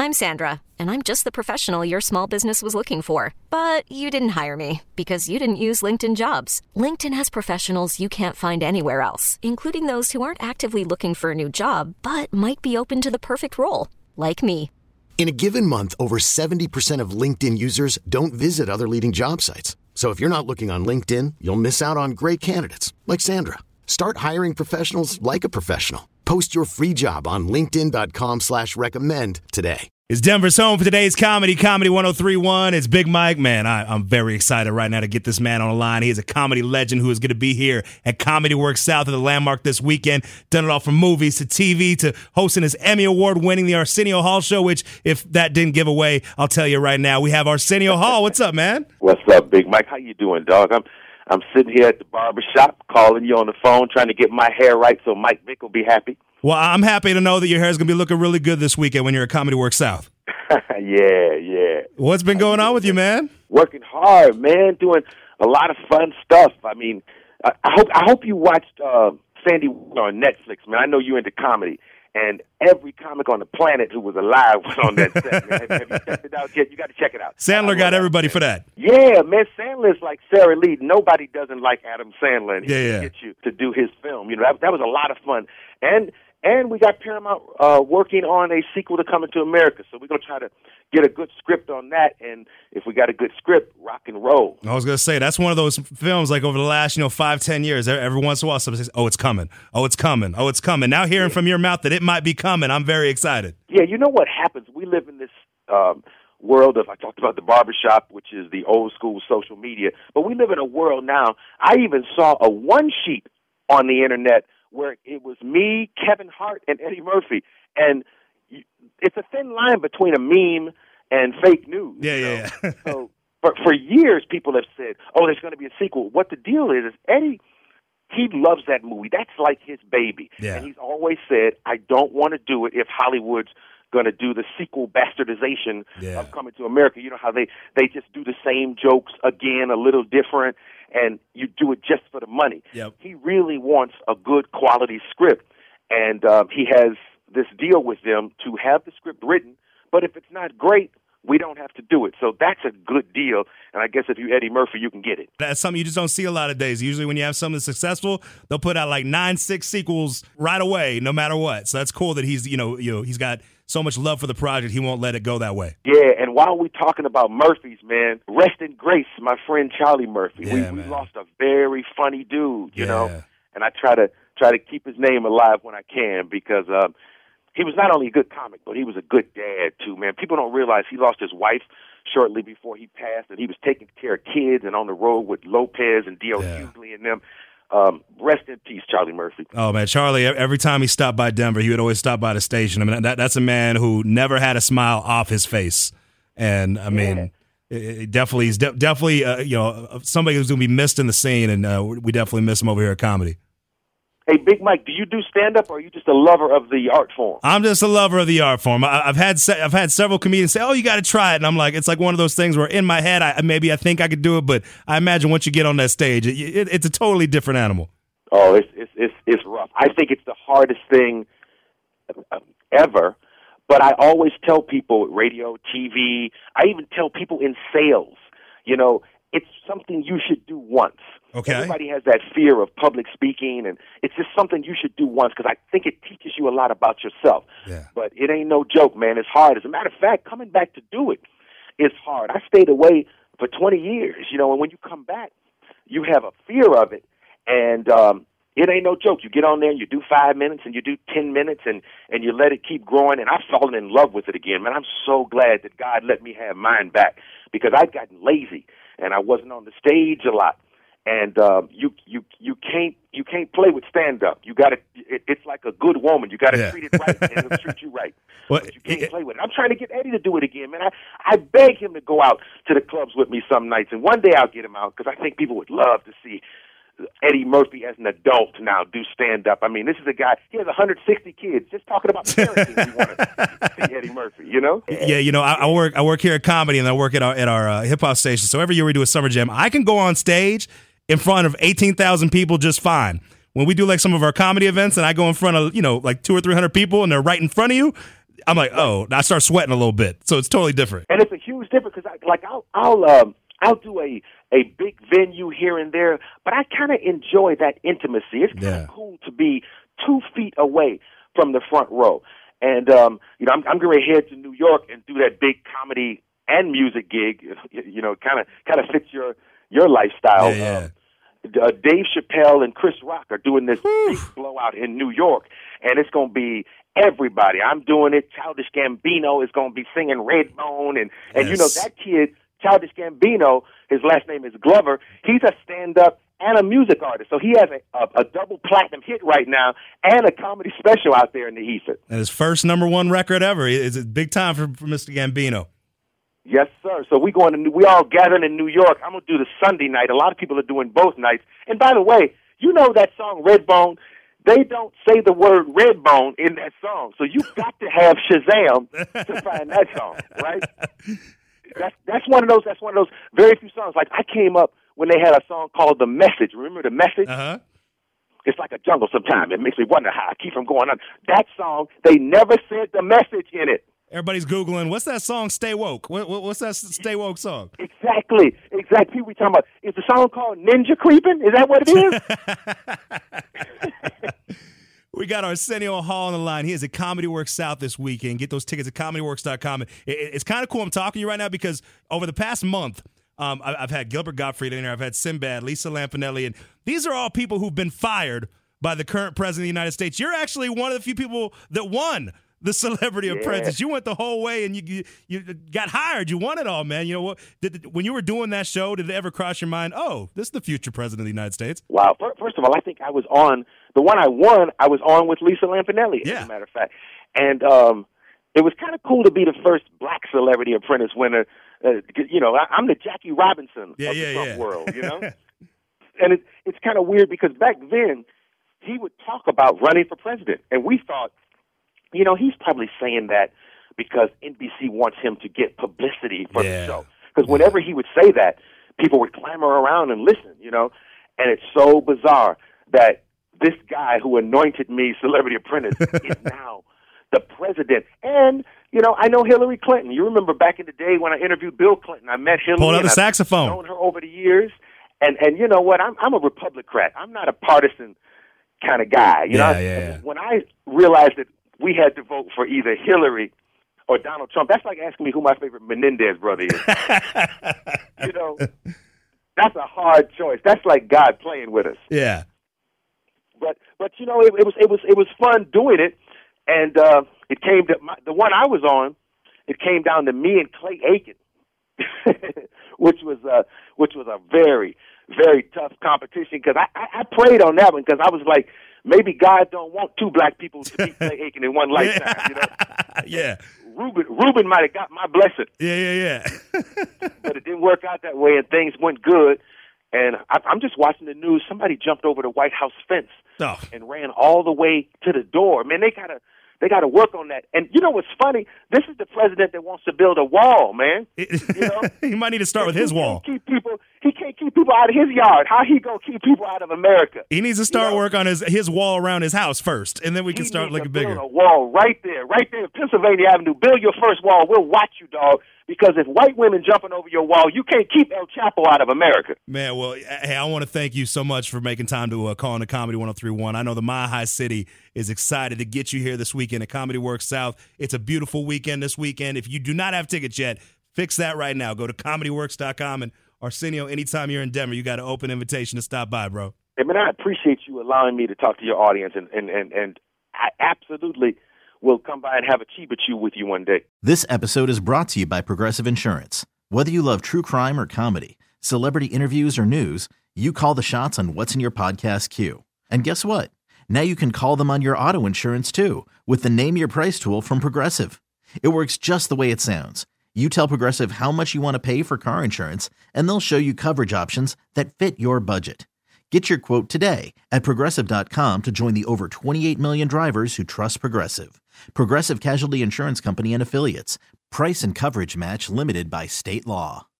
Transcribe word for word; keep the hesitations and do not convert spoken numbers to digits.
I'm Sandra, and I'm just the professional your small business was looking for. But you didn't hire me because you didn't use LinkedIn Jobs. LinkedIn has professionals you can't find anywhere else, including those who aren't actively looking for a new job, but might be open to the perfect role, like me. In a given month, over seventy percent of LinkedIn users don't visit other leading job sites. So if you're not looking on LinkedIn, you'll miss out on great candidates like Sandra. Start hiring professionals like a professional. Post your free job on linkedin.com slash recommend today. It's Denver's home for today's comedy, Comedy one oh three point one. It's Big Mike. Man, I, I'm very excited right now to get this man on the line. He is a comedy legend who is going to be here at Comedy Works South at the Landmark this weekend. Done it all from movies to T V to hosting his Emmy Award-winning The Arsenio Hall Show, which, if that didn't give away, I'll tell you right now, we have Arsenio Hall. What's up, man? What's up, Big Mike? How you doing, dog? I'm I'm sitting here at the barber shop calling you on the phone, trying to get my hair right so Mike Vick will be happy. Well, I'm happy to know that your hair is going to be looking really good this weekend when you're at Comedy Works South. yeah, yeah. What's been going on with you, man? Working hard, man. Doing a lot of fun stuff. I mean, I, I hope I hope you watched uh, Sandy on Netflix, man. I know you're into comedy, and every comic on the planet who was alive was on that set. Man. Have, have you checked it out yet? You got to check it out. Sandler got everybody for that. Yeah, man. Sandler's like Sarah Lee. Nobody doesn't like Adam Sandler, and he yeah, yeah. can get you to do his film. You know, that, that was a lot of fun, and. And we got Paramount uh, working on a sequel to Coming to America, so we're going to try to get a good script on that, and if we got a good script, rock and roll. I was going to say, that's one of those films, like over the last, you know, five, ten years, every once in a while somebody says, oh, it's coming, oh, it's coming, oh, it's coming. Now hearing yeah. from your mouth that it might be coming, I'm very excited. Yeah, you know what happens? We live in this um, world of, I talked about the barbershop, which is the old school social media, but we live in a world now, I even saw a one sheet on the internet where it was me, Kevin Hart, and Eddie Murphy. And it's a thin line between a meme and fake news. Yeah, you know? yeah, yeah. So for, for years, people have said, oh, there's going to be a sequel. What the deal is, is Eddie, he loves that movie. That's like his baby. Yeah. And he's always said, I don't want to do it if Hollywood's going to do the sequel bastardization yeah. of Coming to America. You know how they, they just do the same jokes again, a little different, and you do it just for the money. Yep. He really wants a good quality script, and um, he has this deal with them to have the script written, but if it's not great, we don't have to do it. So that's a good deal, and I guess if you're Eddie Murphy, you can get it. That's something you just don't see a lot of days. Usually when you have something successful, they'll put out like nine, six sequels right away, no matter what. So that's cool that he's, you know, you know, he's got so much love for the project, he won't let it go that way. Yeah, and while we're talking about Murphys, man, rest in grace, my friend Charlie Murphy. Yeah, we, we man. lost a very funny dude, you Yeah. know, and I try to try to keep his name alive when I can because um, he was not only a good comic, but he was a good dad, too, man. People don't realize he lost his wife shortly before he passed, and he was taking care of kids and on the road with Lopez and D L Yeah. Hughley and them. Um, rest in peace, Charlie Murphy. Oh, man, Charlie, every time he stopped by Denver, he would always stop by the station. I mean, that, that's a man who never had a smile off his face. And, I mean, Yeah. it, it definitely, he's de- definitely, uh, you know, somebody who's going to be missed in the scene, and uh, we definitely miss him over here at Comedy. Hey, Big Mike, do you do stand-up, or are you just a lover of the art form? I'm just a lover of the art form. I, I've had se- I've had several comedians say, "Oh, you got to try it," and I'm like, it's like one of those things where in my head, I maybe I think I could do it, but I imagine once you get on that stage, it, it, it's a totally different animal. Oh, it's it's it's it's rough. I think it's the hardest thing ever. But I always tell people, radio, T V, I even tell people in sales, you know, it's something you should do once. Okay. Everybody has that fear of public speaking, and it's just something you should do once because I think it teaches you a lot about yourself. Yeah. But it ain't no joke, man. It's hard. As a matter of fact, coming back to do it is hard. I stayed away for twenty years, you know, and when you come back, you have a fear of it, and um, it ain't no joke. You get on there and you do five minutes and you do ten minutes and, and you let it keep growing, and I've fallen in love with it again, man. I'm so glad that God let me have mine back because I'd gotten lazy and I wasn't on the stage a lot. And um, you you you can't you can't play with stand up. You got to. It, it's like a good woman. You got to Yeah. treat it right, and it'll treat you right. Well, But you can't it- play with it. I'm trying to get Eddie to do it again, man. I I beg him to go out to the clubs with me some nights, and one day I'll get him out because I think people would love to see Eddie Murphy as an adult now do stand up. I mean, this is a guy. He has one hundred sixty kids just talking about parenting. We want to see Eddie Murphy. You know? Yeah, you know, I, I work I work here at Comedy, and I work at our at our uh, hip hop station. So every year we do a summer jam. I can go on stage in front of eighteen thousand people just fine. When we do like some of our comedy events, and I go in front of you know like two or three hundred people, and they're right in front of you, I'm like, oh, I start sweating a little bit. So it's totally different. And it's a huge difference because, like, I'll I'll um, I'll do a a big venue here and there, but I kind of enjoy that intimacy. It's kind of Yeah. cool to be two feet away from the front row. And um, you know, I'm I'm going to head to New York and do that big comedy and music gig. You know, kind of kind of fits your your lifestyle. Yeah, yeah. Um, Uh, Dave Chappelle and Chris Rock are doing this big blowout in New York, and it's going to be everybody. I'm doing it. Childish Gambino is going to be singing Redbone, and and you know Yes. that kid, Childish Gambino, his last name is Glover. He's a stand-up and a music artist, so he has a, a, a double platinum hit right now and a comedy special out there in the ether. And his first number one record ever. It's a big time for, for Mister Gambino. Yes, sir. So we going to we all gathering in New York. I'm gonna do the Sunday night. A lot of people are doing both nights. And by the way, you know that song Redbone. They don't say the word Redbone in that song, so you've got to have Shazam to find that song, right? That's that's one of those. That's one of those very few songs. Like I came up when they had a song called "The Message." Remember The Message? Uh huh. It's like a jungle sometimes. It makes me wonder how I keep from going on. That song, they never said the message in it. Everybody's Googling, what's that song, Stay Woke? What, what, what's that Stay Woke song? Exactly. Exactly. We talking about, is the song called Ninja Creeping? Is that what it is? We got Arsenio Hall on the line. He is at Comedy Works South this weekend. Get those tickets at comedy works dot com. It, it, it's kind of cool I'm talking to you right now because over the past month, um, I, I've had Gilbert Gottfried in here. I've had Sinbad, Lisa Lampanelli, and these are all people who've been fired by the current president of the United States. You're actually one of the few people that won the Celebrity Yeah. Apprentice. You went the whole way and you, you you got hired. You won it all, man. You know what? Did, when you were doing that show, did it ever cross your mind, oh, this is the future president of the United States? Wow. First of all, I think I was on, the one I won, I was on with Lisa Lampanelli, Yeah. as a matter of fact. And um, it was kind of cool to be the first black Celebrity Apprentice winner. Uh, you know, I, I'm the Jackie Robinson Yeah, of yeah, the Trump yeah. world, you know? And it, it's kind of weird because back then, he would talk about running for president. And we thought, you know, he's probably saying that because N B C wants him to get publicity for Yeah. the show. Because whenever he would say that, people would clamor around and listen, you know. And it's so bizarre that this guy who anointed me Celebrity Apprentice is now the president. And, you know, I know Hillary Clinton. You remember back in the day when I interviewed Bill Clinton, I met Hillary. Pulled out and the I've saxophone. known her over the years. And, and you know what? I'm, I'm a Republican. I'm not a partisan kind of guy. You Yeah, know, yeah, yeah. When I realized that we had to vote for either Hillary or Donald Trump, that's like asking me who my favorite Menendez brother is. You know, that's a hard choice. That's like God playing with us. Yeah. But but you know, it, it was it was it was fun doing it, and uh, it came to my, the one I was on. It came down to me and Clay Aiken, which was uh, which was a very very tough competition because I, I I prayed on that one because I was like, maybe God don't want two black people to beat Clay Aiken in one lifetime. You know, Yeah. Ruben Ruben might have got my blessing, Yeah, yeah, yeah. but it didn't work out that way, and things went good. And I, I'm just watching the news. Somebody jumped over the White House fence Oh. and ran all the way to the door. Man, they gotta they gotta work on that. And you know what's funny? This is the president that wants to build a wall, man. You know? He might need to start with his He can't wall. Keep people. He can't keep people out of his yard. How he gonna keep people out of America? He needs to start You know? work on his his wall around his house first, and then we can He start needs looking to build bigger. a wall right there, right there in Pennsylvania Avenue. Build your first wall. We'll watch you, dog. Because if white women jumping over your wall, you can't keep El Chapo out of America. Man, well, hey, I want to thank you so much for making time to uh, call into Comedy one oh three point one. I know the Mile High City is excited to get you here this weekend at Comedy Works South. It's a beautiful weekend this weekend. If you do not have tickets yet, fix that right now. Go to comedy works dot com. And Arsenio, anytime you're in Denver, you got an open invitation to stop by, bro. I mean, I appreciate you allowing me to talk to your audience, and, and, and, and I absolutely will come by and have a Chiba Chew with you one day. This episode is brought to you by Progressive Insurance. Whether you love true crime or comedy, celebrity interviews or news, you call the shots on what's in your podcast queue. And guess what? Now you can call them on your auto insurance too with the Name Your Price tool from Progressive. It works just the way it sounds. You tell Progressive how much you want to pay for car insurance, and they'll show you coverage options that fit your budget. Get your quote today at Progressive dot com to join the over twenty-eight million drivers who trust Progressive. Progressive Casualty Insurance Company and Affiliates. Price and coverage match limited by state law.